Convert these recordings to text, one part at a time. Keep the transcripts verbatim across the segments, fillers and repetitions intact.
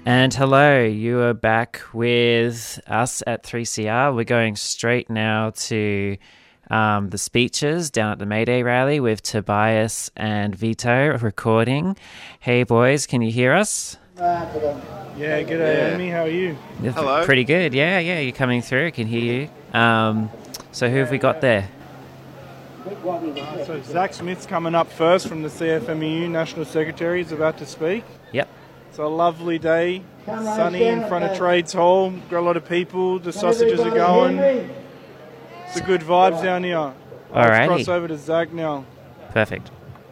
And hello, you are back with us at three C R. We're going straight now to um, the speeches down at the May Day rally with Tobias and Vito recording. Hey boys, can you hear us? Yeah, g'day yeah. Amy, how are you? Hello. Pretty good, yeah, yeah, you're coming through, I can hear you. Um, so who have we got there? Uh, so Zach Smith's coming up first from the C F M E U, National Secretary, is about to speak. Yep. It's a lovely day, sunny in front of Trades Hall, got a lot of people, the sausages are going. It's a good vibes down here. Alrighty. Let's cross over to Zach now. Perfect.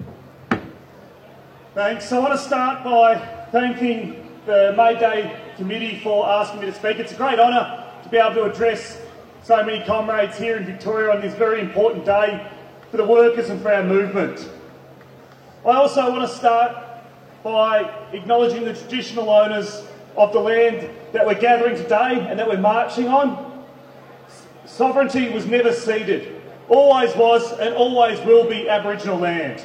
Thanks. I want to start by thanking the May Day committee for asking me to speak. It's a great honour to be able to address so many comrades here in Victoria on this very important day for the workers and for our movement. I also want to start by acknowledging the traditional owners of the land that we're gathering today and that we're marching on. Sovereignty was never ceded, always was and always will be Aboriginal land.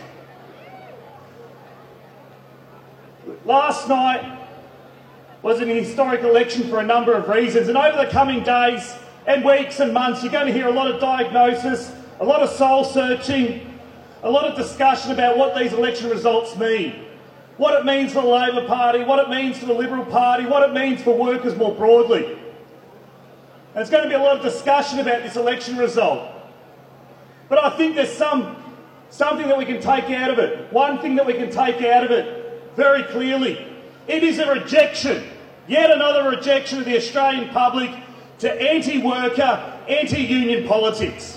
Last night was an historic election for a number of reasons, and over the coming days and weeks and months you're going to hear a lot of diagnosis, a lot of soul searching, a lot of discussion about what these election results mean. What it means for the Labor Party, what it means for the Liberal Party, what it means for workers more broadly. And there's going to be a lot of discussion about this election result. But I think there's some, something that we can take out of it. One thing that we can take out of it very clearly. It is a rejection, yet another rejection of the Australian public to anti-worker, anti-union politics.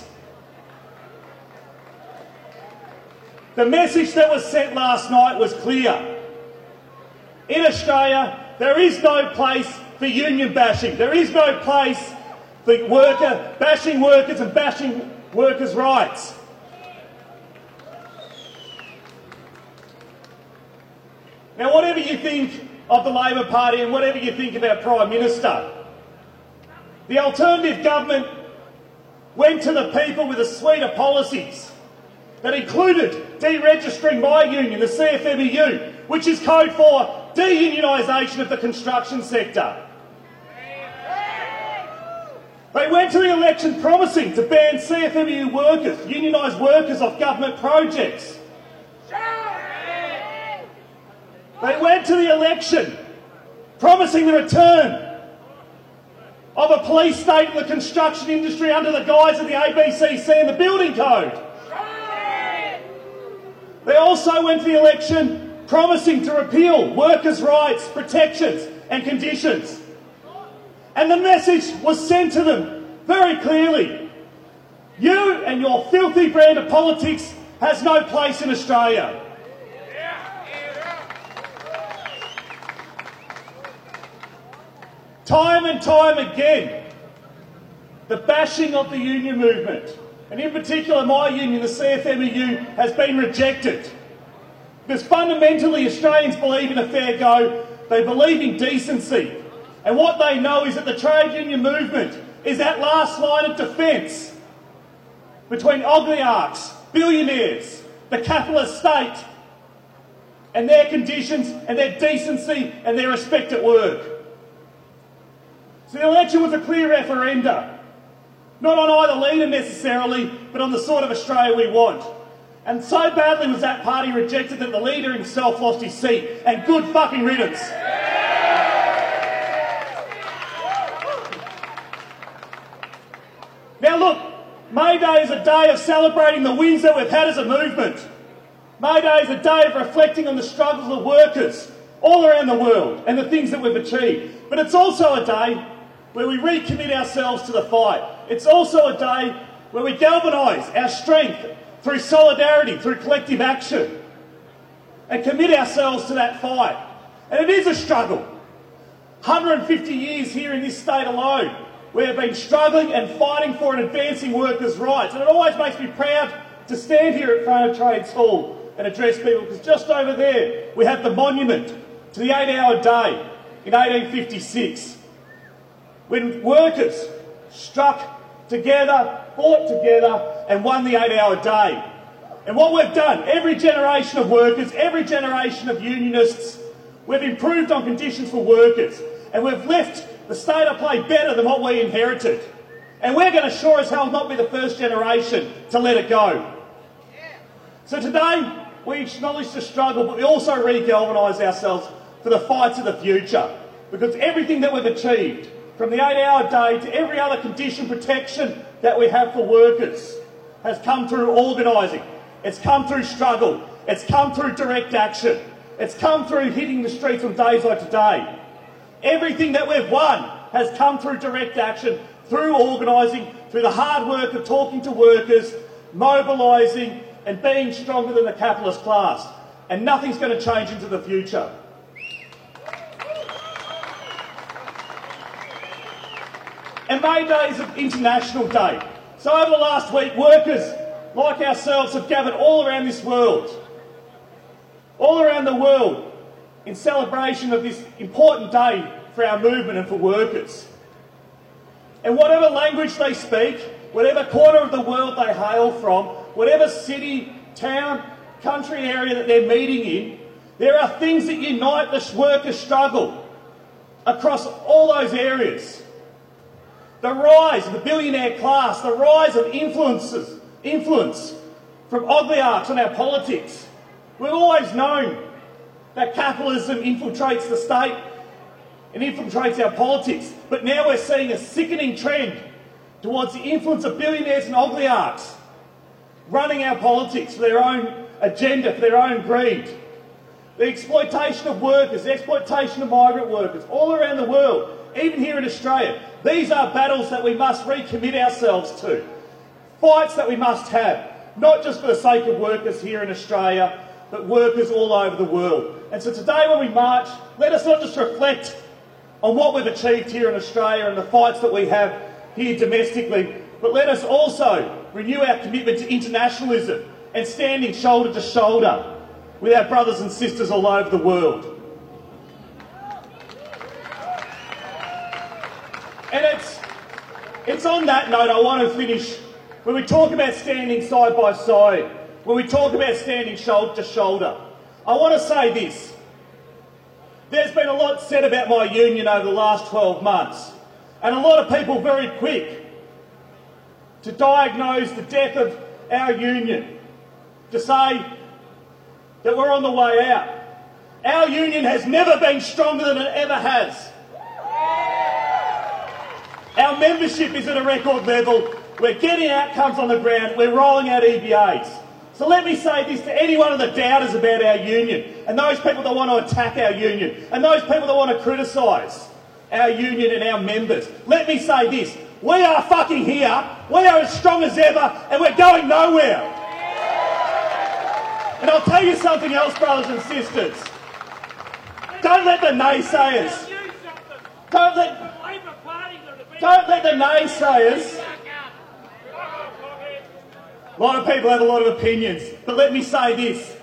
The message that was sent last night was clear. In Australia, there is no place for union bashing. There is no place for worker bashing workers and bashing workers' rights. Now, whatever you think of the Labor Party and whatever you think of our Prime Minister, the Alternative Government went to the people with a suite of policies that included deregistering my union, the C F M E U, which is code for de-unionisation of the construction sector. They went to the election promising to ban C F M E U workers, unionised workers off government projects. They went to the election promising the return of a police state in the construction industry under the guise of the A B C C and the building code. They also went to the election promising to repeal workers' rights, protections and conditions. And the message was sent to them very clearly. You and your filthy brand of politics has no place in Australia. Time and time again, the bashing of the union movement, and in particular my union, the C F M E U, has been rejected. Because fundamentally Australians believe in a fair go, they believe in decency. And what they know is that the trade union movement is that last line of defence between oligarchs, billionaires, the capitalist state, and their conditions and their decency and their respect at work. So the election was a clear referenda, not on either leader necessarily, but on the sort of Australia we want. And so badly was that party rejected that the leader himself lost his seat, and good fucking riddance. Now look, May Day is a day of celebrating the wins that we've had as a movement. May Day is a day of reflecting on the struggles of workers all around the world and the things that we've achieved. But it's also a day where we recommit ourselves to the fight. It's also a day where we galvanise our strength through solidarity, through collective action, and commit ourselves to that fight. And it is a struggle. one hundred fifty years here in this state alone, we have been struggling and fighting for and advancing workers' rights. And it always makes me proud to stand here at front of Trades Hall and address people, because just over there we have the monument to the eight-hour day in eighteen fifty-six, when workers struck together, fought together and won the eight-hour day. And what we've done, every generation of workers, every generation of unionists, We've improved on conditions for workers, and we've left the state of play better than what we inherited. And we're going to sure as hell not be the first generation to let it go. So today, we acknowledge the struggle, but we also re-galvanise ourselves for the fights of the future. Because everything that we've achieved, from the eight-hour day to every other condition protection that we have for workers, has come through organising. It's come through struggle. It's come through direct action. It's come through hitting the streets on days like today. Everything that we've won has come through direct action, through organising, through the hard work of talking to workers, mobilising and being stronger than the capitalist class. And nothing's going to change into the future. And May Day is an international day. So over the last week, workers like ourselves have gathered all around this world, all around the world, in celebration of this important day for our movement and for workers. And whatever language they speak, whatever corner of the world they hail from, whatever city, town, country area that they're meeting in, there are things that unite this workers' struggle across all those areas. The rise of the billionaire class, the rise of influences, influence from oligarchs on our politics. We've always known that capitalism infiltrates the state and infiltrates our politics, but now we're seeing a sickening trend towards the influence of billionaires and oligarchs running our politics for their own agenda, for their own greed. The exploitation of workers, the exploitation of migrant workers all around the world, even here in Australia. These are battles that we must recommit ourselves to. Fights that we must have, not just for the sake of workers here in Australia, but workers all over the world. And so today when we march, let us not just reflect on what we've achieved here in Australia and the fights that we have here domestically, but let us also renew our commitment to internationalism and standing shoulder to shoulder with our brothers and sisters all over the world. And it's, it's on that note I want to finish. When we talk about standing side by side, when we talk about standing shoulder to shoulder, I want to say this. There's been a lot said about my union over the last twelve months, and a lot of people very quick to diagnose the death of our union, to say that we're on the way out. Our union has never been stronger than it ever has. Our membership is at a record level. We're getting outcomes on the ground. We're rolling out E B As. So let me say this to any one of the doubters about our union, and those people that want to attack our union, and those people that want to criticise our union and our members. Let me say this. We are fucking here. We are as strong as ever, and we're going nowhere. And I'll tell you something else, brothers and sisters. Don't let the naysayers... Don't let... Don't let the naysayers... A lot of people have a lot of opinions, but let me say this.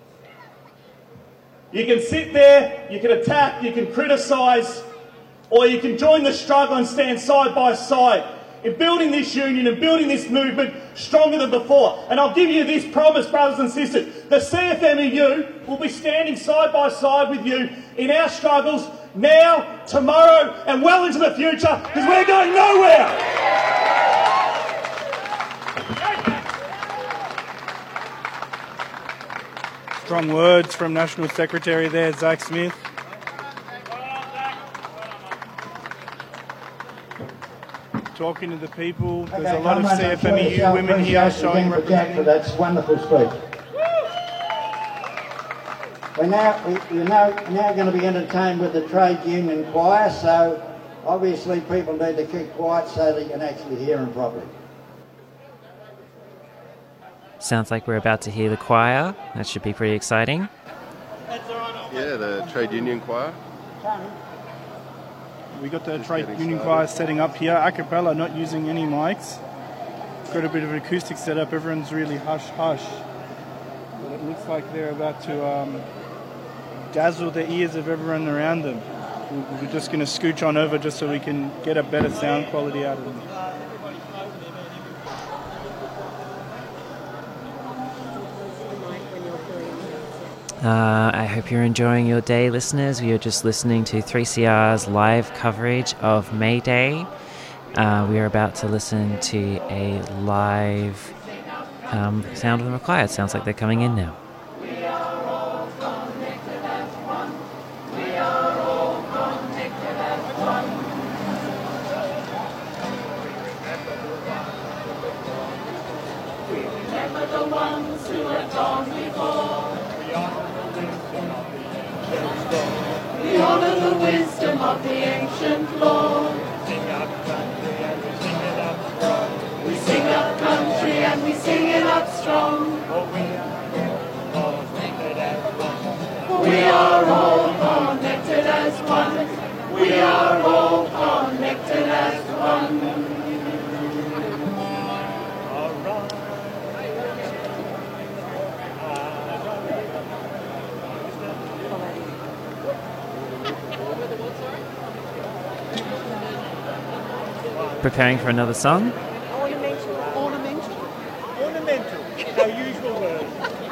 You can sit there, you can attack, you can criticise, or you can join the struggle and stand side by side in building this union and building this movement stronger than before. And I'll give you this promise, brothers and sisters. The C F M E U will be standing side by side with you in our struggles now, tomorrow, and well into the future, because we're going nowhere. Strong words from National Secretary there, Zach Smith. Talking to the people. There's Okay, a lot of on, C F M E U women here showing for Jack for representing. that wonderful speech. We're now, we- we're now, now going to be entertained with the trade union choir, so obviously people need to keep quiet so that you can actually hear them properly. Sounds like we're about to hear the choir. That should be pretty exciting. Yeah, the trade union choir. We got the trade union choir setting up here, a cappella, not using any mics. Got a bit of an acoustic setup. Everyone's really hush hush. But it looks like they're about to um, dazzle the ears of everyone around them. We're just going to scooch on over just so we can get a better sound quality out of them. Uh, I hope you're enjoying your day, listeners. We are just listening to three C R's live coverage of May Day. Uh, we are about to listen to a live um, sound of the choir. It sounds like they're coming in now. We honor the wisdom of the ancient Lord. We sing up country and we sing it up strong. We are all connected as one. We are all connected as one. Preparing for another song? Ornamental. Ornamental. Ornamental. Our usual word.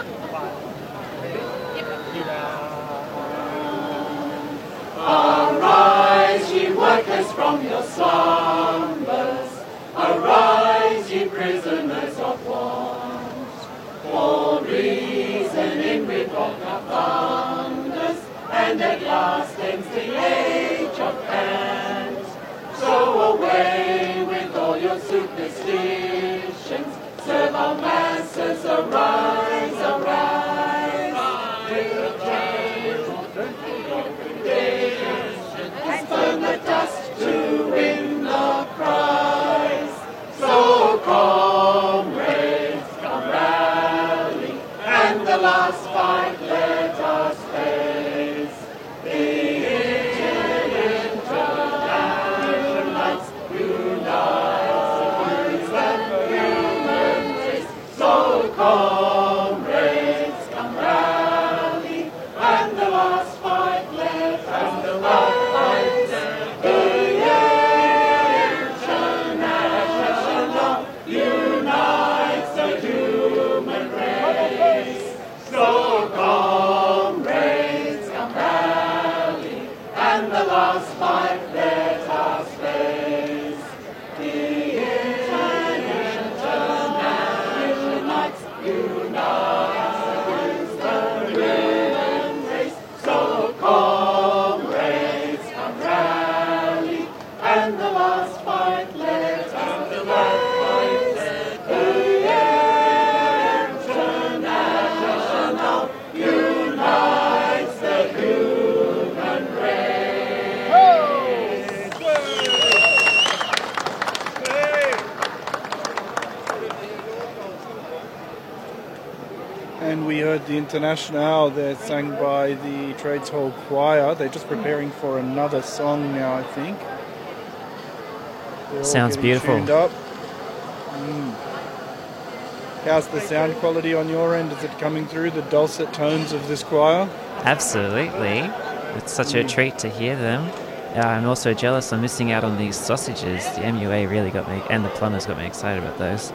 Arise, ye workers, from your slumbers. Arise, ye prisoners of want. For reason in revolt of thunders, and at last ends the age of pants. So away with all your superstitions, serve our masses, arise, arise. With and burn the dust to win the prize. So comrades, come rally, and the last fight let us face. The comrades, come rally, and the last fight let us the last fight the unites the human race. So comrades, come rally, and the last fight let us face. The unites the human race. So comrades, come rally, and the last fight let us the last fight international unites the human race. And we heard the Internationale there sang by the Trades Hall Choir. They're just preparing for another song now, I think. They're all Sounds getting beautiful. tuned up. Mm. How's the sound quality on your end? Is it coming through the dulcet tones of this choir? Absolutely. It's such a treat to hear them. Uh, I'm also jealous I'm missing out on these sausages. The M U A really got me, and the plumbers got me excited about those.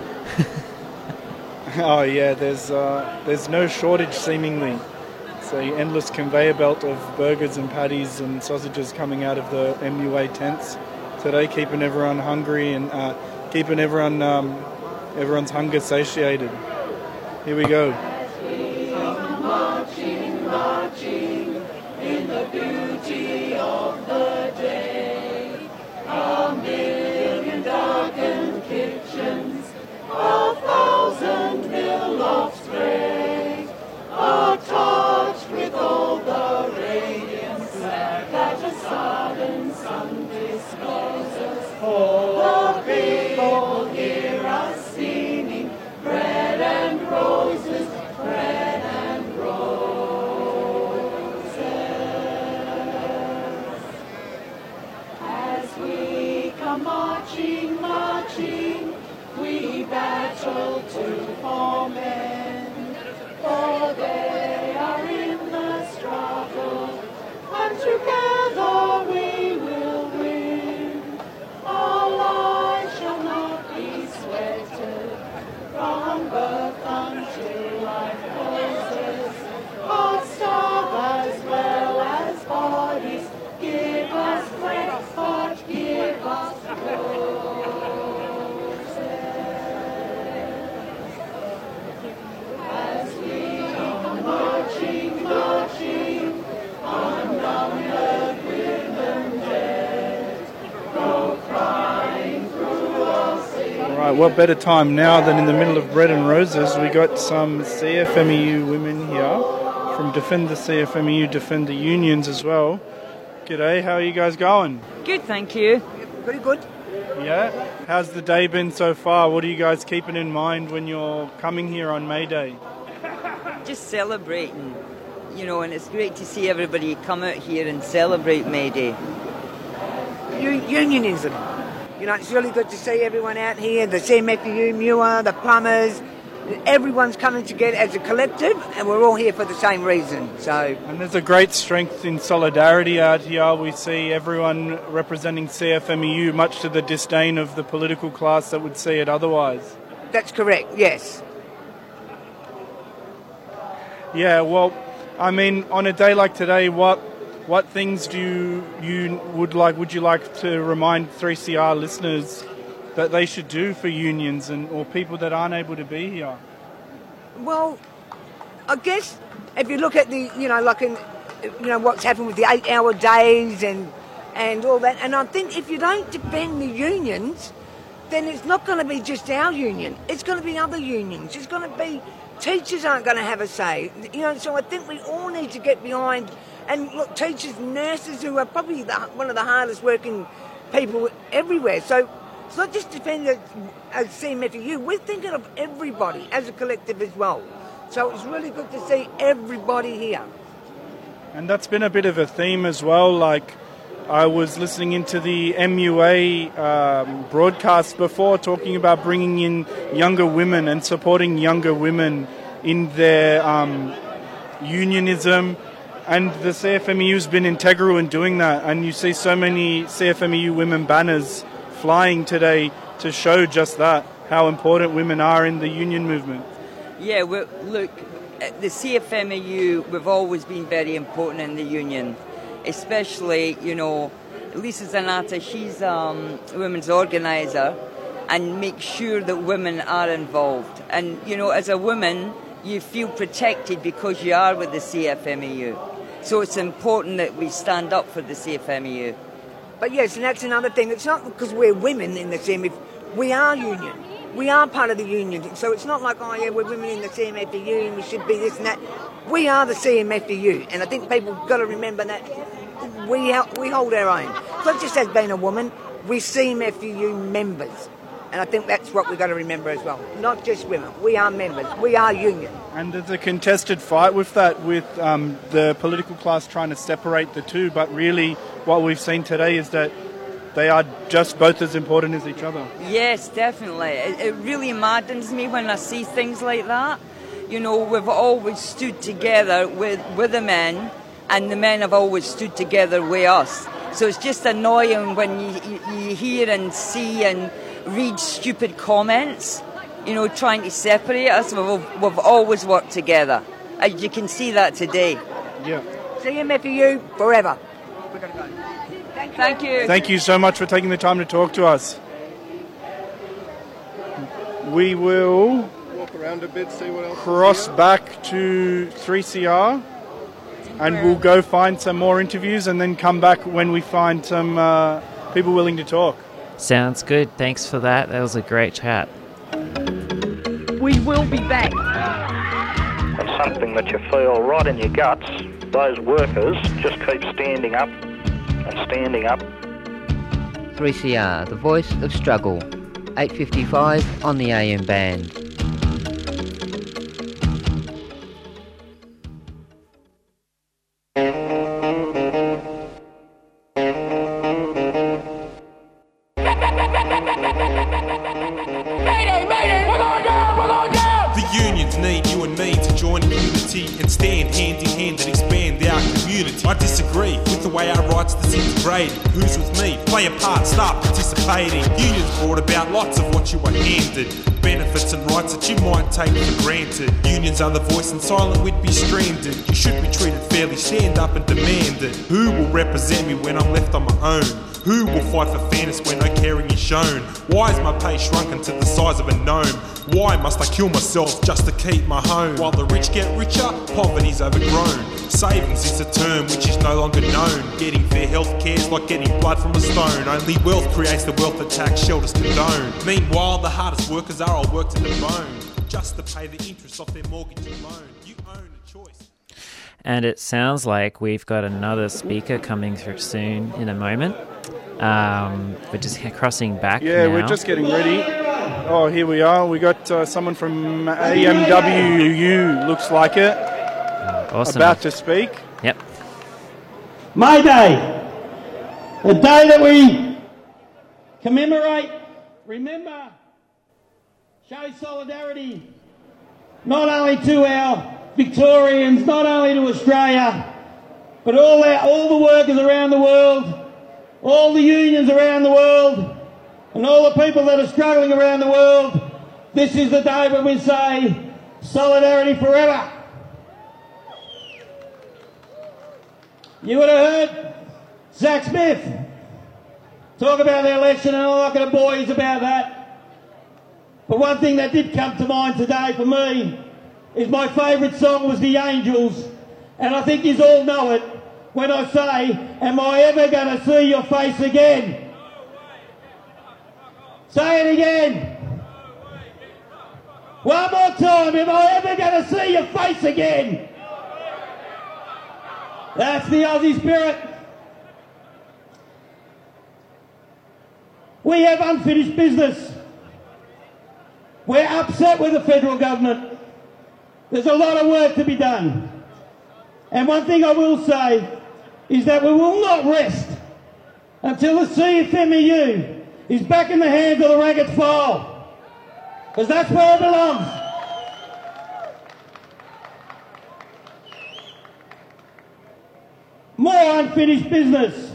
Oh yeah, there's uh, there's no shortage seemingly. It's an endless conveyor belt of burgers and patties and sausages coming out of the M U A tents today, keeping everyone hungry and uh, keeping everyone um, everyone's hunger satiated. Here we go. Marching, marching in the beauty of the day. A million darkened kitchens, a thousand mill offspring, are touched with all the radiance that a sudden sun discloses. The people hear us singing, bread and roses, bread and roses. As we come marching, marching, we battle to form men, for they are in the struggle, and together we will win. Our lives shall not be sweated, from birth until life closes. Our star Right, what better time now than in the middle of Bread and Roses? We got some C F M E U women here from Defend the C F M E U, Defend the Unions as well. G'day, how are you guys going? Good, thank you. Very good. Yeah? How's the day been so far? What are you guys keeping in mind when you're coming here on May Day? Just celebrating, you know, and it's great to see everybody come out here and celebrate May Day. U- unionism. You know, it's really good to see everyone out here, the C M F U, M U A, the plumbers. Everyone's coming together as a collective, and we're all here for the same reason. So, and there's a great strength in solidarity out here. We see everyone representing C F M E U, much to the disdain of the political class that would see it otherwise. That's correct, yes. Yeah, well, I mean, on a day like today, what what things do you, you would like? Would you like to remind three C R listeners that they should do for unions and or people that aren't able to be here? Well, I guess if you look at the, you know, like in, you know, what's happened with the eight-hour days and and all that, and I think if you don't defend the unions, then it's not going to be just our union. It's going to be other unions. It's going to be teachers aren't going to have a say. You know, so I think we all need to get behind. And look, teachers, nurses, who are probably the, one of the hardest working people everywhere. So it's not just defending as C M F U, we're thinking of everybody as a collective as well. So it's really good to see everybody here. And that's been a bit of a theme as well. Like, I was listening into the M U A um, broadcast before, talking about bringing in younger women and supporting younger women in their um, unionism. And the C F M E U's been integral in doing that. And you see so many C F M E U women banners flying today to show just that, how important women are in the union movement. Yeah, well, look, at the C F M E U, we've always been very important in the union, especially, you know, Lisa Zanata, she's um, a women's organiser and makes sure that women are involved. And, you know, as a woman, you feel protected because you are with the C F M E U. So it's important that we stand up for the C F M E U. But yes, and that's another thing. It's not because we're women in the C M F U. We are union. We are part of the union. So it's not like, oh yeah, we're women in the C M F U and we should be this and that. We are the C M F U. And I think people have got to remember that we we hold our own. Not just as being a woman, we're C M F U members. And I think that's what we've got to remember as well. Not just women. We are members. We are union. And there's a contested fight with that, with um, the political class trying to separate the two. But really, what we've seen today is that they are just both as important as each other. Yes, definitely. It, it really maddens me when I see things like that. You know, we've always stood together with, with the men, and the men have always stood together with us. So it's just annoying when you, you, you hear and see and read stupid comments, you know, trying to separate us. We've, we've always worked together. As you can see that today. Yeah. C M F U forever. We're going to go. Thank you. Thank you. Thank you so much for taking the time to talk to us. We will Walk around a bit, see what else cross back to three C R and we'll go find some more interviews and then come back when we find some uh, people willing to talk. Sounds good. Thanks for that. That was a great chat. We will be back. And something that you feel right in your guts, those workers just keep standing up and standing up. three C R, the voice of struggle. eight fifty-five on the A M band. And stand hand in hand and expand our community. I disagree with the way our rights disintegrated. Who's with me? Play a part, start participating. Unions brought about lots of what you were handed. Benefits and rights that you might take for granted. Unions are the voice and silent we'd be stranded. You should be treated fairly, stand up and demand it. Who will represent me when I'm left on my own? Who will fight for fairness when no caring is shown? Why is my pay shrunken to the size of a gnome? Why must I kill myself just to keep my home? While the rich get richer, poverty's overgrown. Savings is a term which is no longer known. Getting fair health care is like getting blood from a stone. Only wealth creates the wealth that tax shelters condone. Meanwhile, the hardest workers are all worked to the bone, just to pay the interest off their mortgage and loan. You own a choice. And it sounds like we've got another speaker coming through soon in a moment. Um, we're just crossing back Yeah, now. we're just getting ready. Oh, here we are. We got uh, someone from A M W U, looks like it, uh, awesome. about to speak. Yep. May Day, the day that we commemorate, remember, show solidarity, not only to our Victorians, not only to Australia, but all our, all the workers around the world, all the unions around the world, and all the people that are struggling around the world. This is the day when we say solidarity forever. You would have heard Zack Smith talk about the election, and I'm not going to bore you about that. But one thing that did come to mind today for me is my favourite song was The Angels, and I think you all know it when I say, am I ever going to see your face again? Say it again. One more time, am I ever going to see your face again? That's the Aussie spirit. We have unfinished business. We're upset with the federal government. There's a lot of work to be done. And one thing I will say is that we will not rest until the C F M E U is back in the hands of the rank and file, because that's where it belongs. More unfinished business.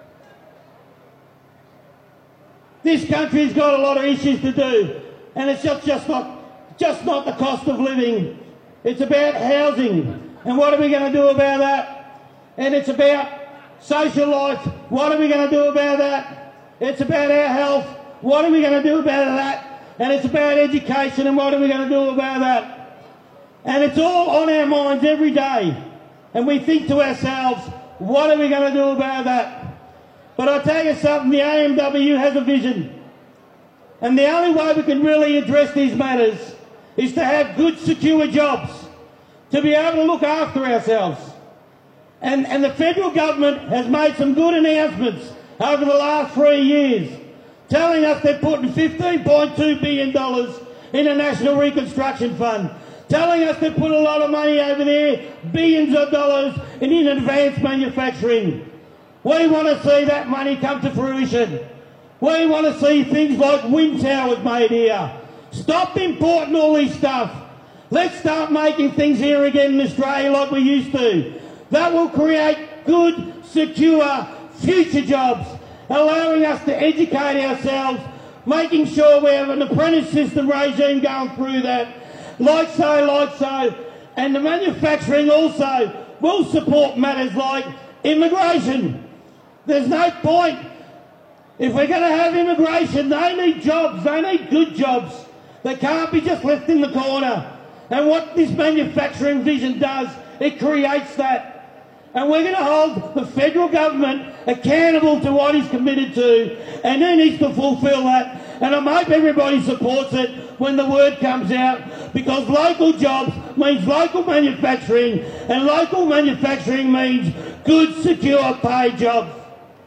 This country's got a lot of issues to do, and it's just, just not just not the cost of living. It's about housing, and what are we going to do about that? And it's about social life. What are we going to do about that? It's about our health. What are we going to do about that? And it's about education, and what are we going to do about that? And it's all on our minds every day. And we think to ourselves, what are we going to do about that? But I'll tell you something, the A M W has a vision. And the only way we can really address these matters is to have good, secure jobs, to be able to look after ourselves. And, and the federal government has made some good announcements over the last three years, telling us they're putting fifteen point two billion dollars in a National Reconstruction Fund, telling us they put a lot of money over there, billions of dollars in, in advanced manufacturing. We want to see that money come to fruition. We want to see things like wind towers made here. Stop importing all this stuff. Let's start making things here again in Australia like we used to. That will create good, secure, future jobs, allowing us to educate ourselves, making sure we have an apprentice system regime going through that, like so, like so. And the manufacturing also will support matters like immigration. There's no point. If we're going to have immigration, they need jobs, they need good jobs. They can't be just left in the corner. And what this manufacturing vision does, it creates that. And we're going to hold the federal government accountable to what he's committed to, and he needs to fulfil that. And I hope everybody supports it when the word comes out, because local jobs means local manufacturing, and local manufacturing means good, secure, paid jobs.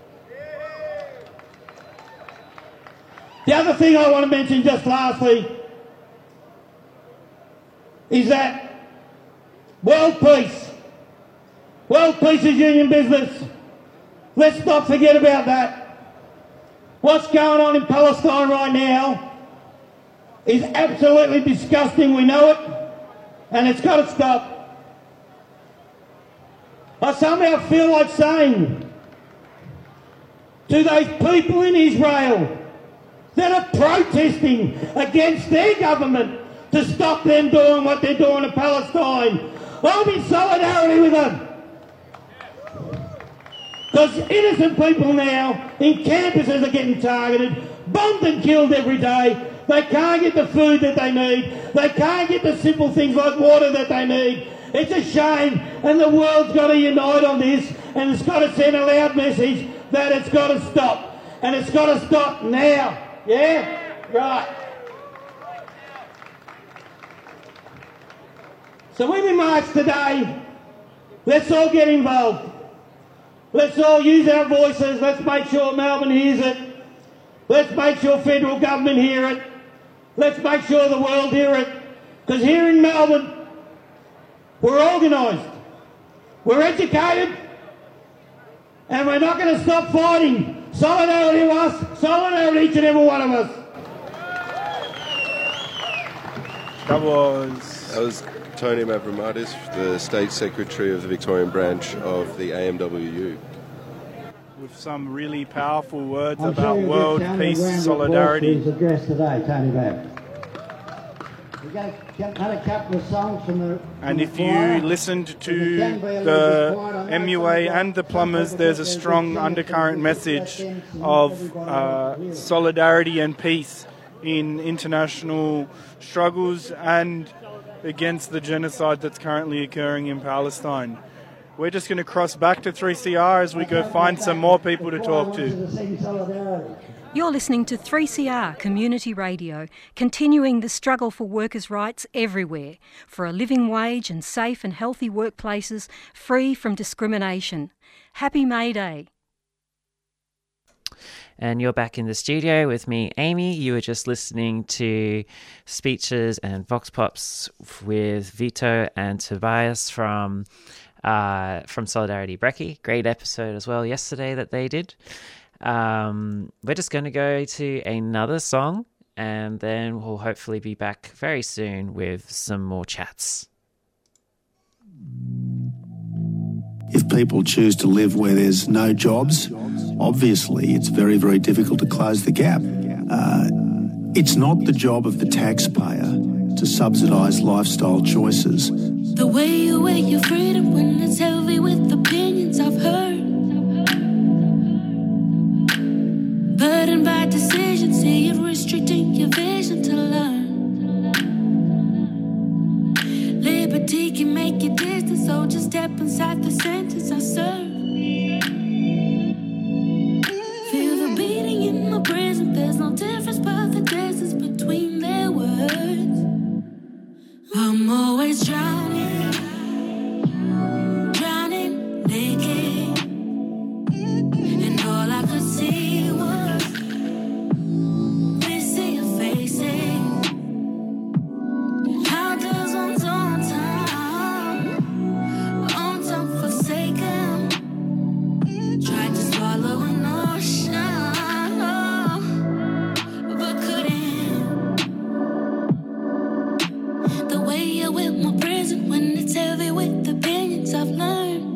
The other thing I want to mention just lastly is that world peace. World peace is union business. Let's not forget about that. What's going on in Palestine right now is absolutely disgusting, we know it, and it's got to stop. I somehow feel like saying to those people in Israel that are protesting against their government to stop them doing what they're doing in Palestine, I'm in solidarity with them. Because innocent people now in campuses are getting targeted, bombed and killed every day. They can't get the food that they need. They can't get the simple things like water that they need. It's a shame, and the world's got to unite on this, and it's got to send a loud message that it's got to stop, and it's got to stop now. Yeah? Right. So when we march today, let's all get involved. Let's all use our voices. Let's make sure Melbourne hears it. Let's make sure federal government hear it. Let's make sure the world hear it. Because here in Melbourne, we're organised, we're educated, and we're not going to stop fighting. Solidarity to us, solidarity to every one of us. That was... That was Tony Mavromatis, the State Secretary of the Victorian branch of the A M W U. With some really powerful words I'm about sure world peace, solidarity. His address today, Tony Mav. We've got another couple of songs from the. And if you choir. listened to the M U A and the Plumbers, there's a strong undercurrent message of uh, solidarity and peace in international struggles and against the genocide that's currently occurring in Palestine. We're just going to cross back to three C R as we go find some more people to talk to. You're listening to three C R Community Radio, continuing the struggle for workers' rights everywhere, for a living wage and safe and healthy workplaces free from discrimination. Happy May Day. And you're back in the studio with me, Amy. You were just listening to speeches and Vox Pops with Vito and Tobias from uh, from Solidarity Brekkie. Great episode as well yesterday that they did. Um, we're just going to go to another song, and then we'll hopefully be back very soon with some more chats. If people choose to live where there's no jobs, obviously it's very, very difficult to close the gap. Uh, it's not the job of the taxpayer to subsidise lifestyle choices. The way you weigh your freedom when it's heavy with opinions I've heard. Burdened by decisions, see it restricting your vision to learn. Liberty can make you distant, so just step inside the sentence I serve. Feel the beating in my prison, there's no difference but the distance between their words. I'm always drowning, drowning naked, and all I could see was missing your faces. How does one's own time, own time forsaken, tried to swallow an ocean, but couldn't. The way you whip my prison when it's heavy with opinions I've learned.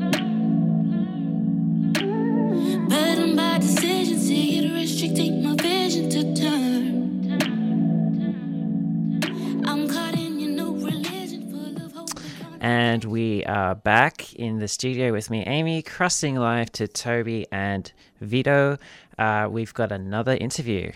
Burdened by decisions, see it restricting my vision to turn. I'm caught in your new religion full of hope. And we are back in the studio with me, Amy, crossing live to Toby and Vito. Uh, we've got another interview.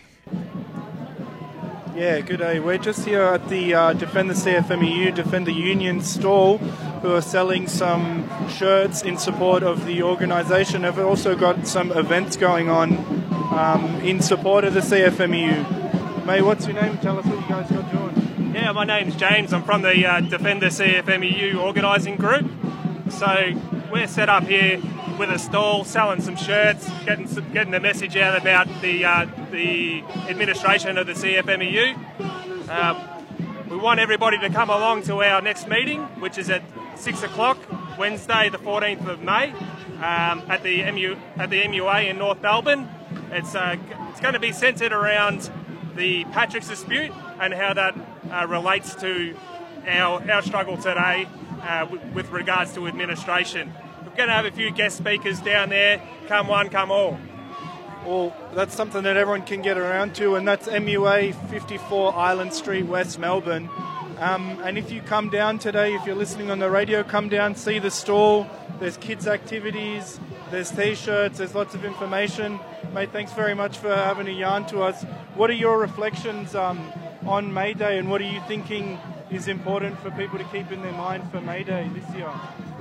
Yeah, good day. We're just here at the uh, Defend the C F M E U, Defend the Union stall, who are selling some shirts in support of the organisation. They've also got some events going on um, in support of the C F M E U. May, what's your name? Tell us what you guys got doing. Yeah, my name's James. I'm from the uh, Defend the C F M E U organising group. So we're set up here with a stall, selling some shirts, getting some, getting the message out about the uh, the administration of the C F M E U. Uh, we want everybody to come along to our next meeting, which is at six o'clock, Wednesday, the fourteenth of May, um, at the M U at the M U A in North Melbourne. It's uh, it's going to be centred around the Patrick's dispute and how that uh, relates to our our struggle today uh, w- with regards to administration. We're going to have a few guest speakers down there. Come one, come all. Well, that's something that everyone can get around to, and that's M U A fifty-four Island Street, West Melbourne. Um, and if you come down today, if you're listening on the radio, come down, see the stall. There's kids' activities, there's T-shirts, there's lots of information. Mate, thanks very much for having a yarn to us. What are your reflections um, on May Day, and what are you thinking is important for people to keep in their mind for May Day this year?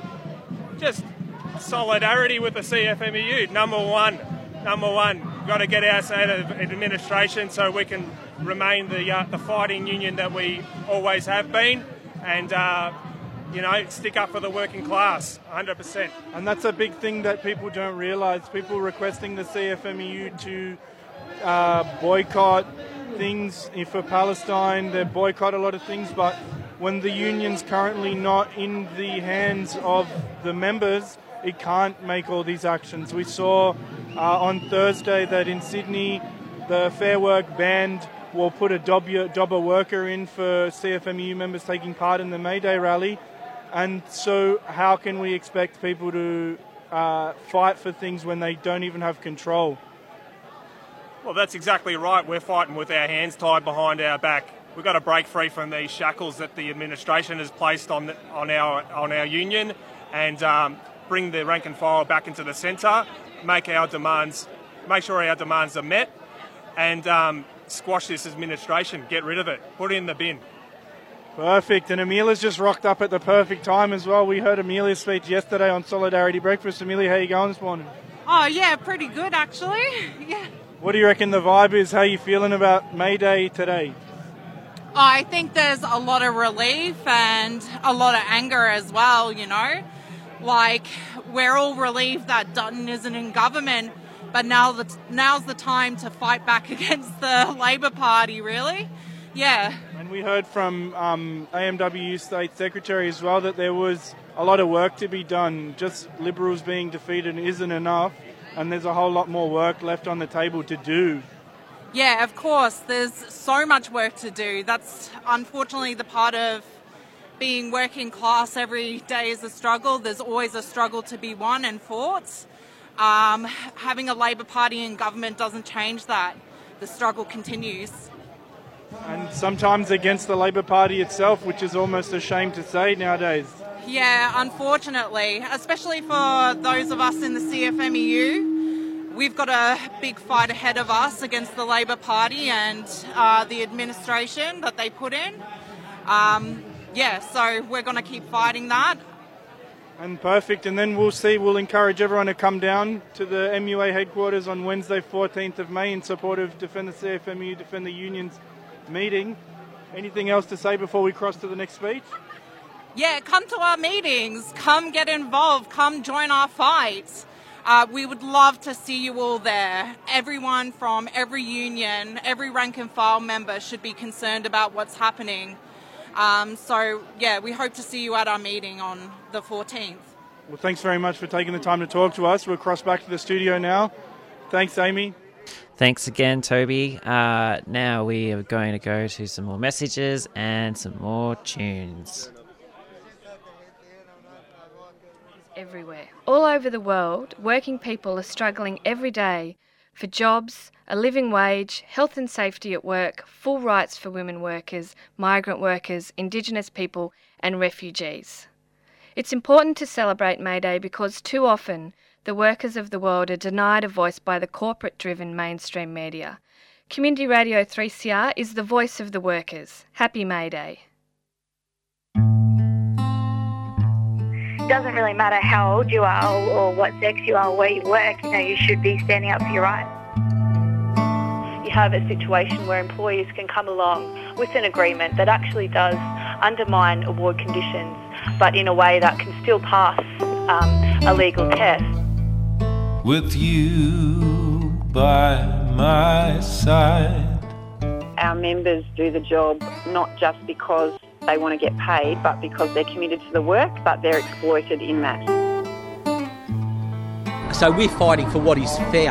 Just solidarity with the C F M E U, number one. Number one, got to get our side of administration so we can remain the uh, the fighting union that we always have been, and uh, you know, stick up for the working class, one hundred percent. And that's a big thing that people don't realise. People requesting the C F M E U to uh, boycott things for Palestine, they boycott a lot of things, but when the union's currently not in the hands of the members, it can't make all these actions. We saw uh, on Thursday that in Sydney, the Fair Work band will put a Dobber worker in for C F M E U members taking part in the May Day rally. And so how can we expect people to uh, fight for things when they don't even have control? Well, that's exactly right. We're fighting with our hands tied behind our back. We've got to break free from these shackles that the administration has placed on the, on our on our union, and um, bring the rank and file back into the centre, make our demands, make sure our demands are met, and um, squash this administration, get rid of it, put it in the bin. Perfect, and Amelia's just rocked up at the perfect time as well. We heard Amelia's speech yesterday on Solidarity Breakfast. Amelia, how are you going this morning? Oh yeah, pretty good actually. Yeah. What do you reckon the vibe is? How are you feeling about May Day today? I think there's a lot of relief and a lot of anger as well, you know. Like, we're all relieved that Dutton isn't in government, but now the, now's the time to fight back against the Labor Party, really. Yeah. And we heard from um, A M W U State Secretary as well that there was a lot of work to be done. Just Liberals being defeated isn't enough, and there's a whole lot more work left on the table to do. Yeah, of course. There's so much work to do. That's unfortunately the part of being working class. Every day is a struggle. There's always a struggle to be won and fought. Um, having a Labor Party in government doesn't change that. The struggle continues. And sometimes against the Labor Party itself, which is almost a shame to say nowadays. Yeah, unfortunately, especially for those of us in the C F M E U, we've got a big fight ahead of us against the Labor Party and uh, the administration that they put in. Um, yeah, so we're going to keep fighting that. And perfect. And then we'll see, we'll encourage everyone to come down to the M U A headquarters on Wednesday, fourteenth of May in support of Defend the C F M E U, Defend the Unions meeting. Anything else to say before we cross to the next speech? Yeah, come to our meetings. Come get involved. Come join our fight. Uh, we would love to see you all there. Everyone from every union, every rank and file member should be concerned about what's happening. Um, so, yeah, we hope to see you at our meeting on the fourteenth. Well, thanks very much for taking the time to talk to us. We'll cross back to the studio now. Thanks, Amy. Thanks again, Toby. Uh, now we are going to go to some more messages and some more tunes. Everywhere. All over the world, working people are struggling every day for jobs, a living wage, health and safety at work, full rights for women workers, migrant workers, Indigenous people and refugees. It's important to celebrate May Day because too often the workers of the world are denied a voice by the corporate-driven mainstream media. Community Radio three C R is the voice of the workers. Happy May Day. It doesn't really matter how old you are or, or what sex you are or where you work, you know, you should be standing up for your rights. You have a situation where employers can come along with an agreement that actually does undermine award conditions, but in a way that can still pass um, a legal test. With you by my side. Our members do the job not just because they want to get paid, but because they're committed to the work, but they're exploited in that. So we're fighting for what is fair.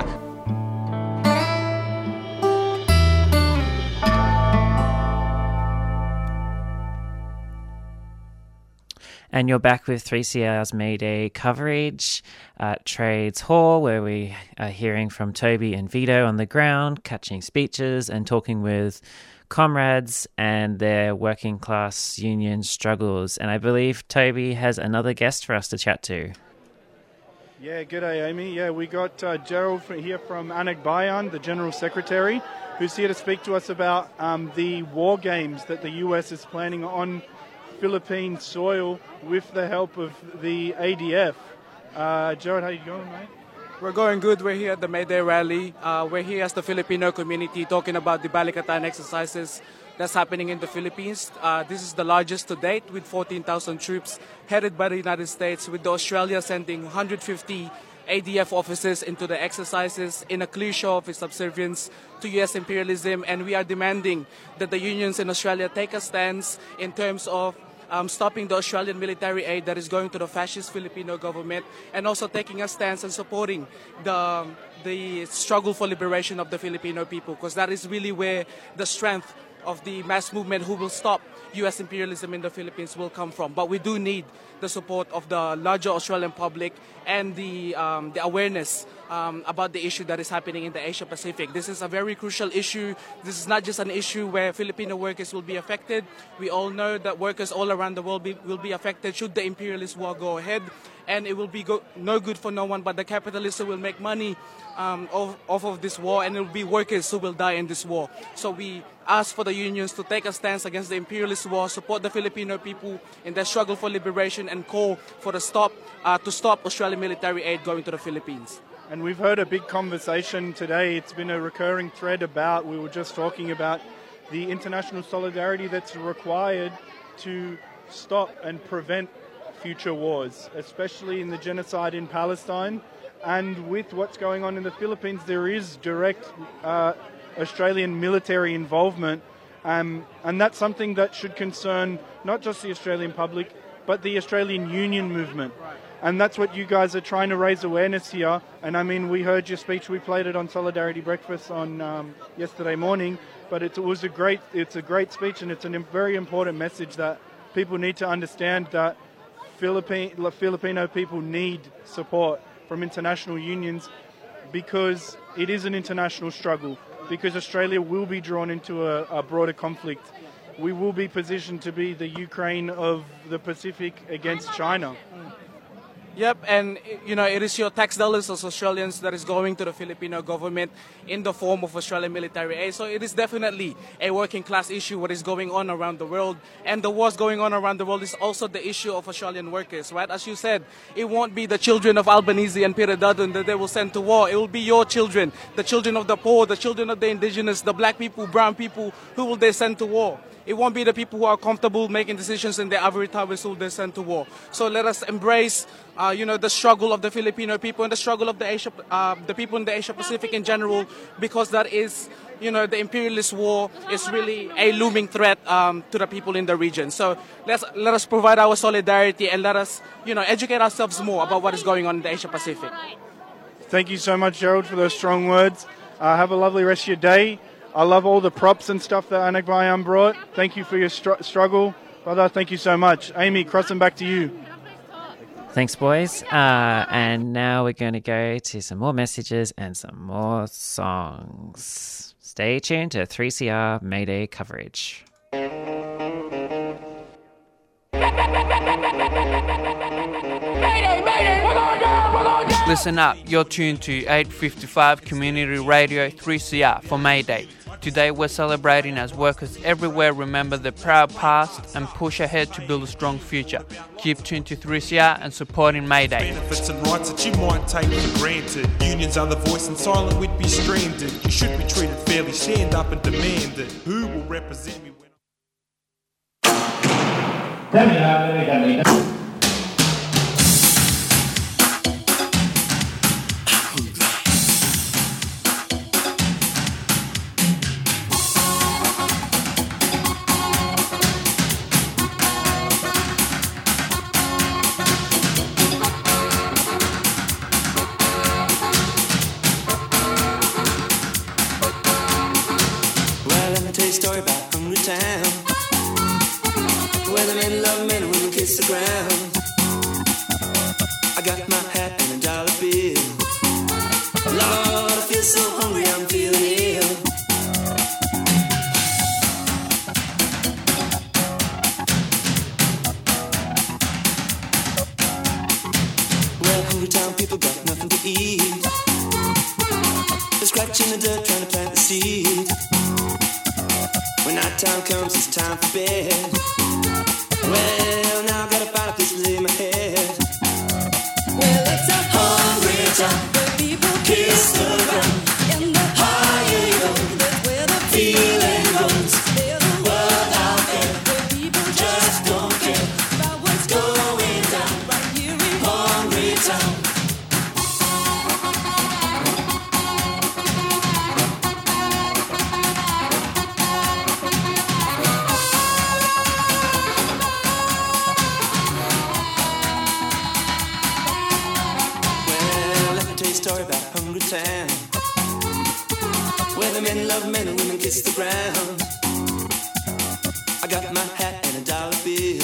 And you're back with three C R's May Day coverage at Trades Hall, where we are hearing from Toby and Vito on the ground, catching speeches and talking with comrades and their working class union struggles. And I believe Toby has another guest for us to chat to. Yeah, g'day, Amy. Yeah, we got uh, Gerald from here from Anak Bayan, the General Secretary, who's here to speak to us about um, the war games that the U S is planning on Philippine soil with the help of the A D F. Uh, Gerald, how you going, mate? We're going good. We're here at the May Day rally. Uh, we're here as the Filipino community talking about the Balikatan exercises that's happening in the Philippines. Uh, this is the largest to date with fourteen thousand troops headed by the United States, with the Australia sending one hundred fifty A D F officers into the exercises in a clear show of its subservience to U S imperialism. And we are demanding that the unions in Australia take a stance in terms of Um, stopping the Australian military aid that is going to the fascist Filipino government, and also taking a stance and supporting the the struggle for liberation of the Filipino people, because that is really where the strength of the mass movement who will stop U S imperialism in the Philippines will come from. But we do need the support of the larger Australian public and the um, the awareness um, about the issue that is happening in the Asia Pacific. This is a very crucial issue. This is not just an issue where Filipino workers will be affected. We all know that workers all around the world be, will be affected should the imperialist war go ahead. And it will be go, no good for no one but the capitalists who will make money um, off, off of this war, and it will be workers who will die in this war. So we ask for the unions to take a stance against the imperialist war, support the Filipino people in their struggle for liberation, and call for the stop uh, to stop Australian military aid going to the Philippines. And we've heard a big conversation today. It's been a recurring thread about, we were just talking about the international solidarity that's required to stop and prevent future wars, especially in the genocide in Palestine. And with what's going on in the Philippines, there is direct uh, Australian military involvement. Um, and that's something that should concern not just the Australian public, but the Australian union movement. And that's what you guys are trying to raise awareness here. And I mean, we heard your speech. We played it on Solidarity Breakfast on um, yesterday morning. But it was a great, it's a great speech, and it's a very important message that people need to understand that Philippine, Filipino people need support from international unions, because it is an international struggle, because Australia will be drawn into a, a broader conflict. We will be positioned to be the Ukraine of the Pacific against China. Yep, and you know, it is your tax dollars as Australians that is going to the Filipino government in the form of Australian military aid. So it is definitely a working class issue what is going on around the world. And the wars going on around the world is also the issue of Australian workers, right? As you said, it won't be the children of Albanese and Peter Dutton that they will send to war. It will be your children, the children of the poor, the children of the indigenous, the black people, brown people, who will they send to war. It won't be the people who are comfortable making decisions in their ivory towers who they send to war. So let us embrace, uh, you know, the struggle of the Filipino people and the struggle of the Asia, uh, the people in the Asia Pacific in general, because that is, you know, the imperialist war is really a looming threat um, to the people in the region. So let's let us provide our solidarity, and let us, you know, educate ourselves more about what is going on in the Asia Pacific. Thank you so much, Gerald, for those strong words. Uh, have a lovely rest of your day. I love all the props and stuff that Anak Bayan brought. Thank you for your str- struggle. Brother, thank you so much. Amy, crossing back to you. Thanks, boys. Uh, and now we're going to go to some more messages and some more songs. Stay tuned to three C R Mayday coverage. Listen up, you're tuned to eight fifty-five Community Radio three C R for May Day. Today we're celebrating as workers everywhere remember the proud past and push ahead to build a strong future. Keep tuned to three C R and supporting May Day. Benefits and rights that you might take for granted. Unions are the voice and silent we'd be stranded. You should be treated fairly, stand up and demand it. Who will represent me when I'm... Story about Hungry Town, where the men love men and women kiss the ground. I got my hat and a dollar bill. Lord, I feel so hungry, I'm feeling ill. Well, Hungry Town people got in the dirt trying to plant the seed. When night time comes, it's time for bed. Well, now I gotta find a place to lay my head. Well, it's a hungry time where people kiss the ground. And the higher you go, that's where the feeling grows. There's a world out there where people just don't care about what's going down right here in Hungry Town. Story about Hungry Town, where the men love men and women kiss the ground. I got my hat and a dollar bill.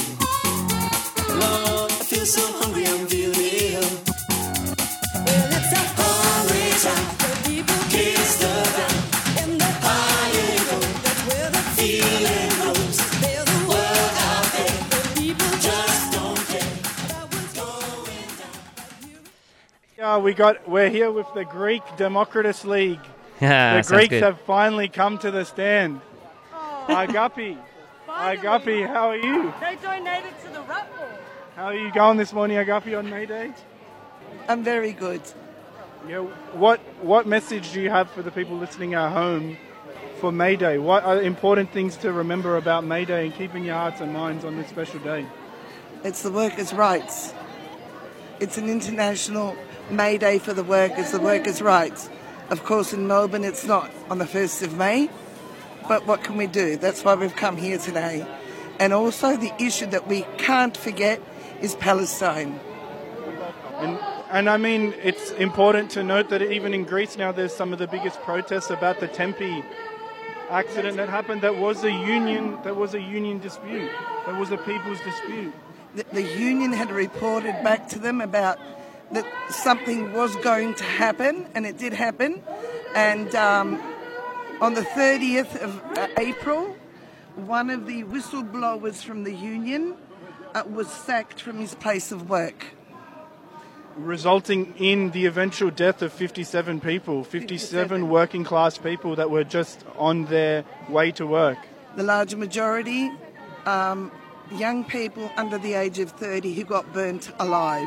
Lord, I feel so hungry, I'm feeling ill. Well, it's a hungry town where people kiss the ground. And the higher you go, that's where the feeling grows. There's a world out there where people just don't care about what's going down. Yeah, we got. We're here with the Greek Democritus League. Yeah, the Greeks have finally come to the stand. Oh. Agapi, Agapi, how are you? They donated to the Rat Ball. How are you going this morning, Agapi, on May Day? I'm very good. Yeah. What What message do you have for the people listening at home for May Day? What are important things to remember about May Day and keep in your hearts and minds on this special day? It's the workers' rights. It's an international May Day for the workers, the workers' rights. Of course, in Melbourne, it's not on the first of May, but what can we do? That's why we've come here today. And also the issue that we can't forget is Palestine. And, and I mean, it's important to note that even in Greece now, there's some of the biggest protests about the Tempe accident that happened. That was a union, that was a union dispute. That was a people's dispute. The, the union had reported back to them about that something was going to happen, and it did happen. And um, on the thirtieth of uh, April, one of the whistleblowers from the union uh, was sacked from his place of work. Resulting in the eventual death of fifty-seven people, fifty-seven working class people that were just on their way to work. The large majority, um, young people under the age of thirty who got burnt alive.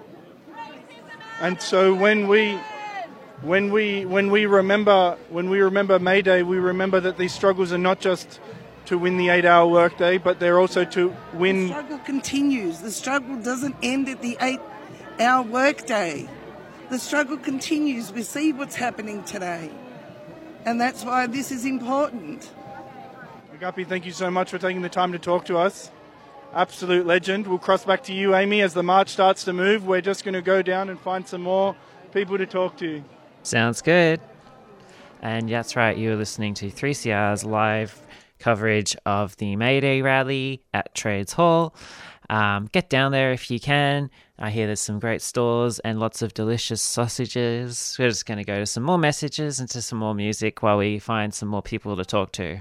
And so when we, when we, when we remember, when we remember May Day, we remember that these struggles are not just to win the eight-hour workday, but they're also to win. The struggle continues. The struggle doesn't end at the eight-hour workday. The struggle continues. We see what's happening today, and that's why this is important. Agapi, thank you so much for taking the time to talk to us. Absolute legend. We'll cross back to you, Amy, as the march starts to move. We're just going to go down and find some more people to talk to. Sounds good. And that's right, you're listening to three C R's live coverage of the May Day rally at Trades Hall. Um, get down there if you can. I hear there's some great stores and lots of delicious sausages. We're just going to go to some more messages and to some more music while we find some more people to talk to.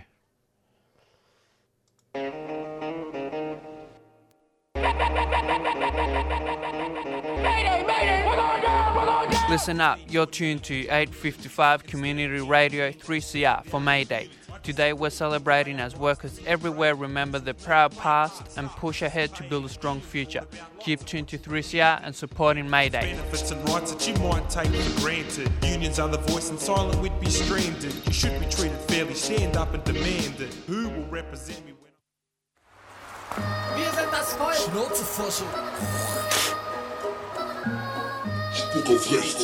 Listen up, you're tuned to eight fifty-five Community Radio three C R for May Day. Today we're celebrating as workers everywhere remember the proud past and push ahead to build a strong future. Keep tuned to three C R and supporting May Day. Benefits and rights that you might take for granted. Unions are the voice and silent we'd be stranded. You should be treated fairly, stand up and demand it. Who will represent me when Wir sind das Volk. Schnauze Spuck auf rechts.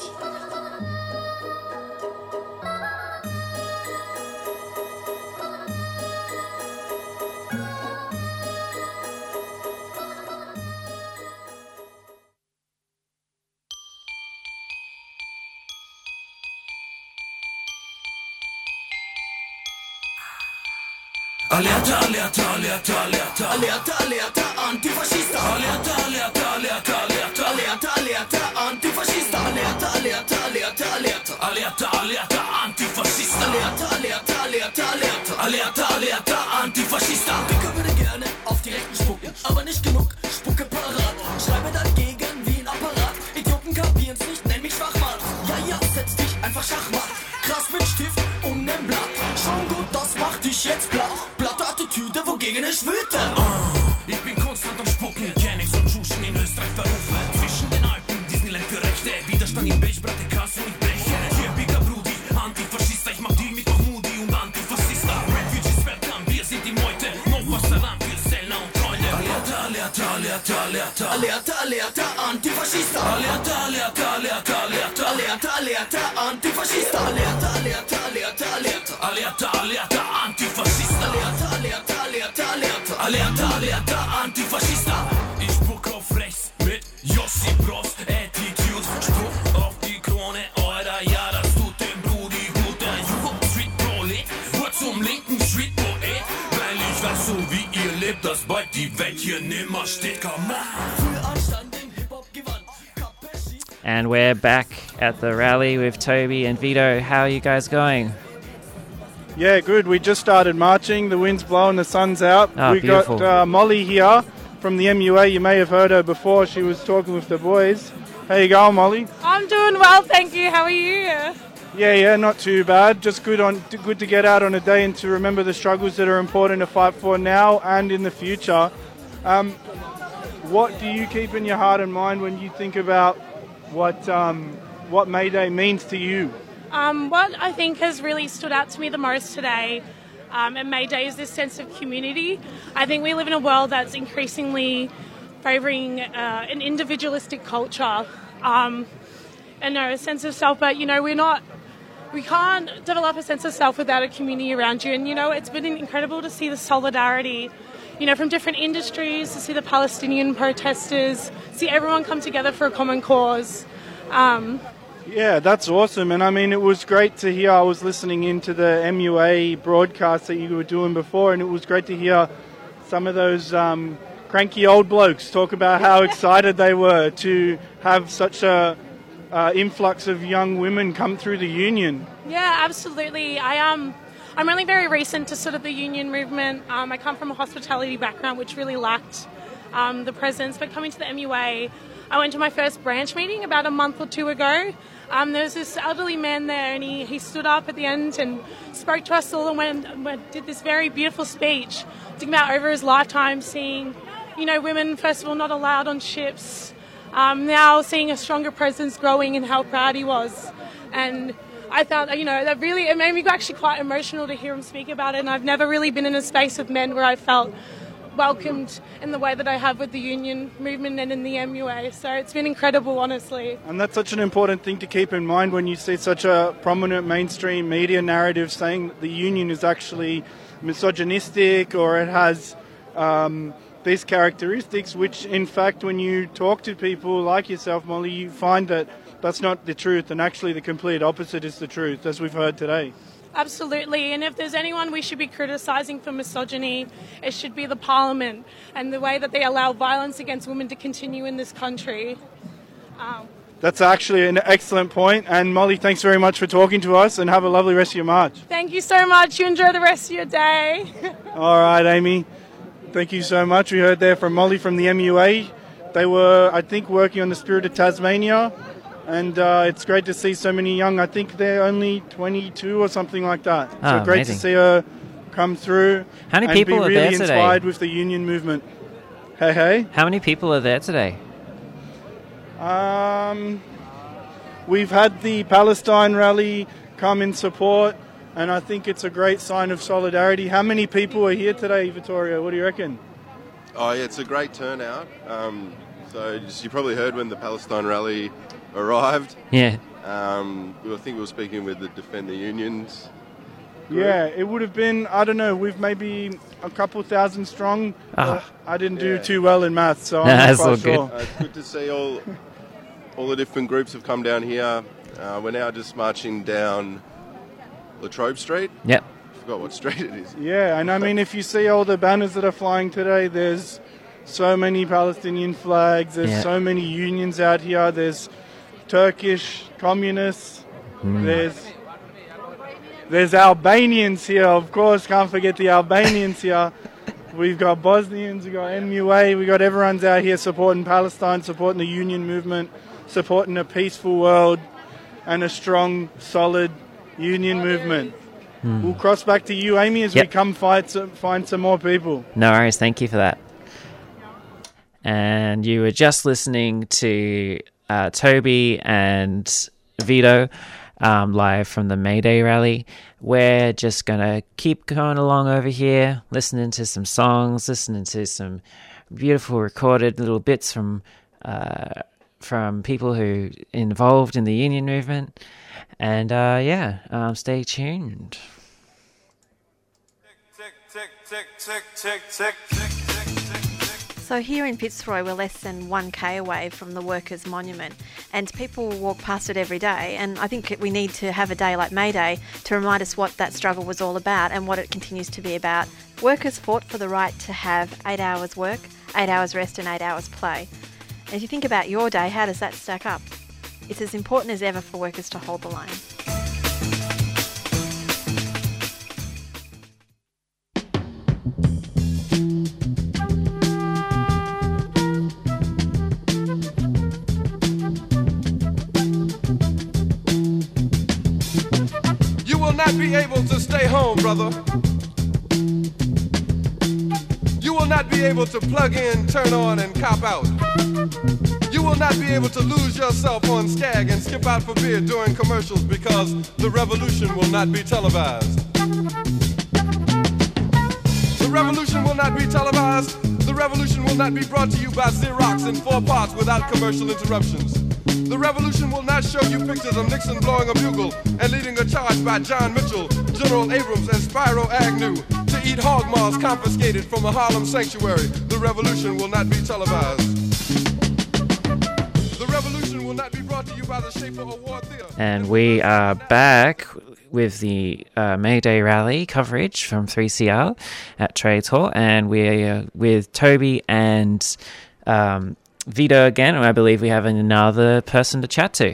Alerta, alerta, alerta, alerta, alerta, alerta, antifascista. Alerta, alerta, alerta, alerta, alerta, alerta, antifascista. Alerta, alerta, alerta, alerta, alerta, alerta, antifascista. Alerta, alerta, alerta, alerta, alerta, alerta, antifascista. Dicker würde gerne auf die Rechten spucken, aber nicht genug. Spucke parat, schreibe dagegen wie ein Apparat. Idioten kapieren's nicht, nenn mich Schwachmat. Ja, ja, setz dich einfach Schachmatt. Krass alleata, alleata, antifascista. Alleata, alleata, alleata, alleata, alleata, alleata, antifascista. Alleata, alleata, alleata, alleata, alleata, alleata, antifascista. Alleata, alleata, alleata, alleata, alleata, alleata, antifascista. Ich spuck auf rechts mit Jossi Bros Attitude. Spruch auf die Krone, Alter, ja, das tut dem Brudi gut. Der Jugo Street Prolet wird zum linken Street Poet. Weil ich weiß so, wie ihr lebt, dass bald die Welt hier nimmer steht. Komm And we're back at the rally with Toby and Vito. How are you guys going? Yeah, good. We just started marching. The wind's blowing, the sun's out. Oh, we beautiful. got uh, Molly here from the M U A. You may have heard her before. She was talking with the boys. How you going, Molly? I'm doing well, thank you. How are you? Yeah, yeah, not too bad. Just good on, good to get out on a day and to remember the struggles that are important to fight for now and in the future. Um, what do you keep in your heart and mind when you think about what um, what May Day means to you? Um, what I think has really stood out to me the most today um, at May Day is this sense of community. I think we live in a world that's increasingly favouring uh, an individualistic culture um, and no, a sense of self, but you know, we're not we can't develop a sense of self without a community around you. And you know, it's been incredible to see the solidarity, you know, from different industries, to see the Palestinian protesters, see everyone come together for a common cause. Um, yeah, that's awesome. And I mean, it was great to hear. I was listening into the M U A broadcast that you were doing before, and it was great to hear some of those um, cranky old blokes talk about how excited they were to have such a uh, influx of young women come through the union. Yeah, absolutely. I am. Um, I'm only very recent to sort of the union movement. Um, I come from a hospitality background, which really lacked um, the presence. But coming to the M U A, I went to my first branch meeting about a month or two ago. Um, there was this elderly man there, and he, he stood up at the end and spoke to us all and went, went, did this very beautiful speech, talking about over his lifetime seeing, you know, women, first of all, not allowed on ships, um, now seeing a stronger presence growing and how proud he was. And I felt, you know, that really, it made me actually quite emotional to hear him speak about it. And I've never really been in a space of men where I felt welcomed in the way that I have with the union movement and in the M U A. So it's been incredible, honestly. And that's such an important thing to keep in mind when you see such a prominent mainstream media narrative saying that the union is actually misogynistic or it has um, these characteristics, which in fact when you talk to people like yourself, Molly, you find that that's not the truth, and actually the complete opposite is the truth, as we've heard today. Absolutely, and if there's anyone we should be criticising for misogyny, it should be the Parliament and the way that they allow violence against women to continue in this country. Um, That's actually an excellent point, and Molly, thanks very much for talking to us, and have a lovely rest of your march. Thank you so much. You enjoy the rest of your day. All right, Amy. Thank you so much. We heard there from Molly from the M U A. They were, I think, working on the Spirit of Tasmania. And uh, it's great to see so many young, I think they're only twenty-two or something like that. Oh, so great amazing. to see her come through. How many and people be are really there today? inspired with the union movement. Hey, hey. How many people are there today? Um, we've had the Palestine rally come in support, and I think it's a great sign of solidarity. How many people are here today, Vittorio? What do you reckon? Oh, yeah, it's a great turnout. Um, so you probably heard when the Palestine rally arrived. Yeah. Um, I think we were speaking with the Defend the Unions group. Yeah, it would have been, I don't know, we've maybe a couple thousand strong. Oh. Uh, I didn't do Yeah. too well in maths, so I'm Nah, not that's quite all sure. good. Uh, it's good to see all all the different groups have come down here. Uh, we're now just marching down Latrobe Street. Yep. I forgot what street it is. Yeah, and I mean, if you see all the banners that are flying today, there's so many Palestinian flags, there's Yeah. so many unions out here, there's Turkish communists, Mm. there's there's Albanians here, of course, can't forget the Albanians here. We've got Bosnians, we've got M U A, we've got everyone's out here supporting Palestine, supporting the union movement, supporting a peaceful world and a strong, solid union movement. Mm. We'll cross back to you, Amy, as we Yep. come fight some, find some more people. No worries. Thank you for that. And you were just listening to uh, Toby and Vito um, live from the May Day rally. We're just going to keep going along over here, listening to some songs, listening to some beautiful recorded little bits from uh, from people who involved in the union movement. And uh, yeah, um, stay tuned. So here in Fitzroy, we're less than one k away from the Workers' Monument, and people walk past it every day, and I think we need to have a day like May Day to remind us what that struggle was all about and what it continues to be about. Workers fought for the right to have eight hours work, eight hours rest and eight hours play. And if you think about your day, how does that stack up? It's as important as ever for workers to hold the line. You will not be able to stay home, brother. You will not be able to plug in, turn on, and cop out. You will not be able to lose yourself on Skag and skip out for beer during commercials because the revolution will not be televised. The revolution will not be televised. The revolution will not be brought to you by Xerox in four parts without commercial interruptions. The revolution will not show you pictures of Nixon blowing a bugle and leading a charge by John Mitchell, General Abrams, and Spyro Agnew to eat hog maws confiscated from a Harlem sanctuary. The revolution will not be televised. The revolution will not be brought to you by the Schaefer Award Theater. And we are back with the uh, May Day rally coverage from three C R at Trades Hall, and we're uh, with Toby and um, Vito again, and I believe we have another person to chat to.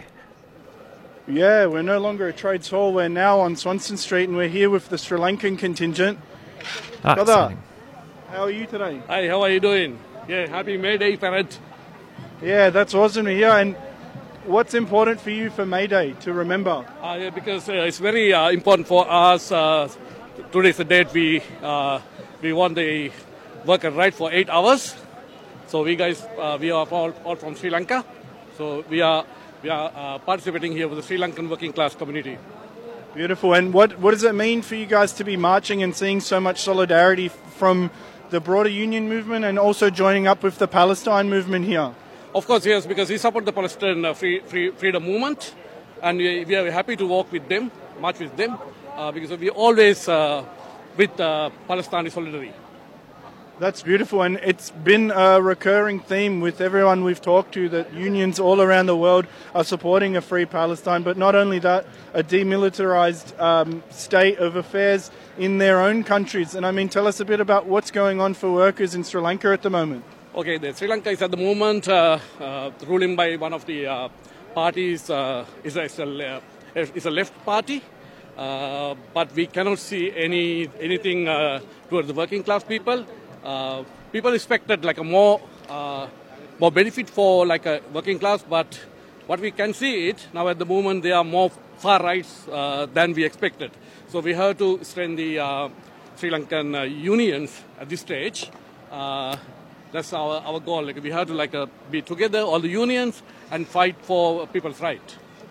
Yeah, we're no longer at Trades Hall. We're now on Swanston Street, and we're here with the Sri Lankan contingent. Oh, Brother, exciting. how are you today? Hi, how are you doing? Yeah, happy May Day, parade. Yeah, that's awesome to hear. And what's important for you for May Day to remember? Uh, yeah, because uh, it's very uh, important for us. Uh, today's the date we uh, we want the worker right for eight hours. So we guys, uh, we are all, all from Sri Lanka. So we are we are uh, participating here with the Sri Lankan working class community. Beautiful. And what, what does it mean for you guys to be marching and seeing so much solidarity from the broader union movement and also joining up with the Palestine movement here? Of course, yes, because we support the Palestinian uh, free, free, freedom movement, and we, we are happy to walk with them, march with them, uh, because we always uh, with uh, Palestinian solidarity. That's beautiful, and it's been a recurring theme with everyone we've talked to that unions all around the world are supporting a free Palestine, but not only that, a demilitarized um, state of affairs in their own countries. And I mean, tell us a bit about what's going on for workers in Sri Lanka at the moment. Okay, the Sri Lanka is at the moment uh, uh, ruling by one of the uh, parties, uh, is, a, is, a, is a left party, uh, but we cannot see any anything uh, towards the working class people. Uh, people expected like a more uh, more benefit for like a working class, but what we can see it now at the moment they are more far rights uh, than we expected. So we have to strengthen the uh, Sri Lankan uh, unions at this stage. Uh, that's our, our goal. Like we have to like uh, be together, all the unions, and fight for people's right.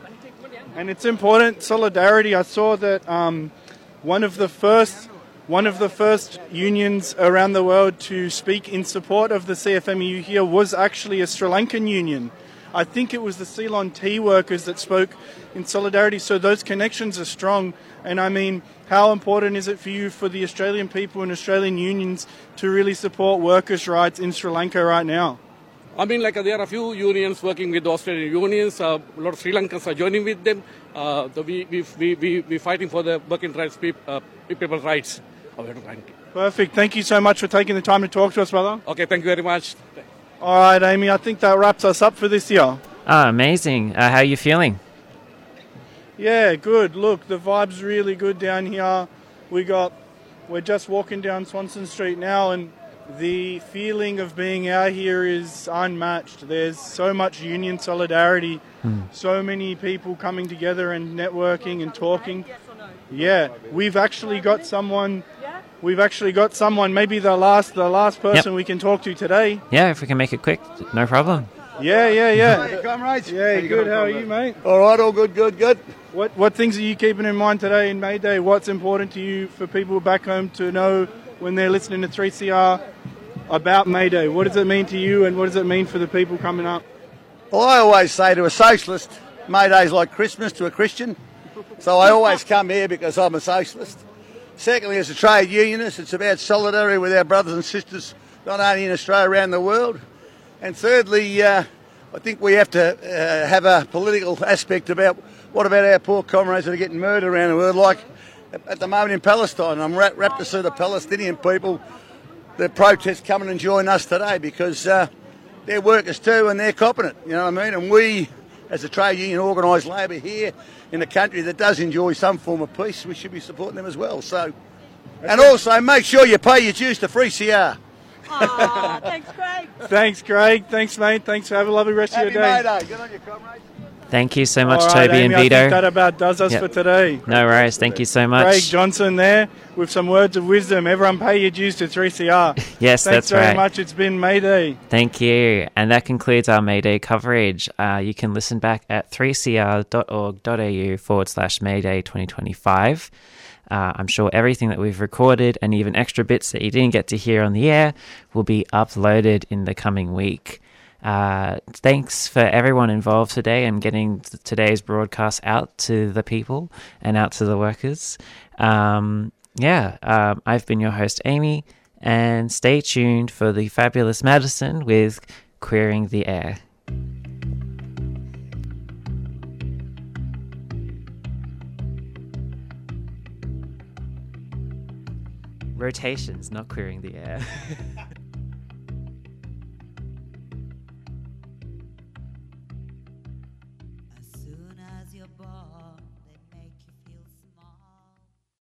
And it's important solidarity. I saw that um, one of the first. One of the first unions around the world to speak in support of the C F M E U here was actually a Sri Lankan union. I think it was the Ceylon tea workers that spoke in solidarity. So those connections are strong. And I mean, how important is it for you, for the Australian people and Australian unions to really support workers' rights in Sri Lanka right now? I mean, like uh, there are a few unions working with the Australian unions. Uh, a lot of Sri Lankans are joining with them. Uh, the, we we we we we fighting for the working rights, peop, uh, people's rights. Perfect. Thank you so much for taking the time to talk to us, brother. Okay, thank you very much. All right, Amy, I think that wraps us up for this year. Ah, amazing. Uh, how are you feeling? Yeah, good. Look, the vibe's really good down here. We got, we're just walking down Swanston Street now, and the feeling of being out here is unmatched. There's so much union solidarity, hmm. so many people coming together and networking and talking. Yeah, we've actually got someone. We've actually got someone. Maybe the last, the last person yep. we can talk to today. Yeah, if we can make it quick, no problem. Yeah, yeah, yeah. Hey, comrades. Yeah, how good. How are you, mate? All right, all good, good, good. What What things are you keeping in mind today in May Day? What's important to you for people back home to know when they're listening to three C R? about May Day. What does it mean to you, and what does it mean for the people coming up? Well, I always say to a socialist, May Day's like Christmas to a Christian. So I always come here because I'm a socialist. Secondly, as a trade unionist, it's about solidarity with our brothers and sisters, not only in Australia, around the world. And thirdly, uh, I think we have to uh, have a political aspect about what about our poor comrades that are getting murdered around the world, like at the moment in Palestine. I'm rapt, rapt to see the Palestinian people, the protests coming and join us today because uh, they're workers too and they're copping it, you know what I mean? And we, as a trade union organised labour here in a country that does enjoy some form of peace, we should be supporting them as well. So, and also make sure you pay your dues to three C R. Aww, thanks, Craig. Thanks, Craig. Thanks, mate. Thanks. Have a lovely rest Happy of your day. May Day. Good on you, comrades. Thank you so much, All right, Toby Amy, and Vito. I think that about does us Yep. for today. No worries. Thank you so much. Craig Johnson there with some words of wisdom. Everyone pay your dues to three C R. Yes, Thanks that's very right. much. It's been May Day. Thank you. And that concludes our May Day coverage. Uh, you can listen back at three c r dot org dot a u forward slash May Day twenty twenty-five. Uh, I'm sure everything that we've recorded and even extra bits that you didn't get to hear on the air will be uploaded in the coming week. Uh, thanks for everyone involved today and getting th- today's broadcast out to the people and out to the workers. Um, yeah, um, I've been your host, Amy, and stay tuned for the fabulous Madison with Queering the Air. Rotations, not queering the air. As soon as you're born,